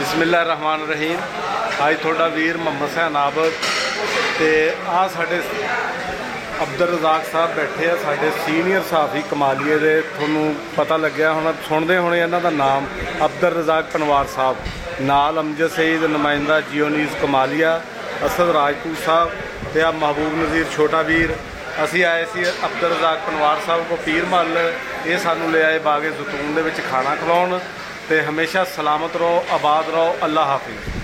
बिस्मिल्लाहिर्रहमानिर्रहीम। आज थोड़ा वीर मोहम्मद हुसैन आबद ते आ साडे अब्दुल रज़ाक साहब बैठे आ, साडे सीनियर सहाफ़ी कमालिए दे। थोनू पता लग्या होना, सुनते होने इन्हां दा नाम अब्दुल रज़ाक पनवार साहब, नाल अमजद सईद नुमाइंदा जियोनीज़ कमालिया, असद राजपूत साहब ते आ महबूब नज़ीर छोटा वीर। असी आए सी अब्दुल रज़ाक पनवार साहब को पीर महल, ये सानू ले आए बागे ज़ैतून दे विच खाना खिलाउण। ते हमेशा सलामत रहो, आबाद रहो। अल्लाह हाफिज़।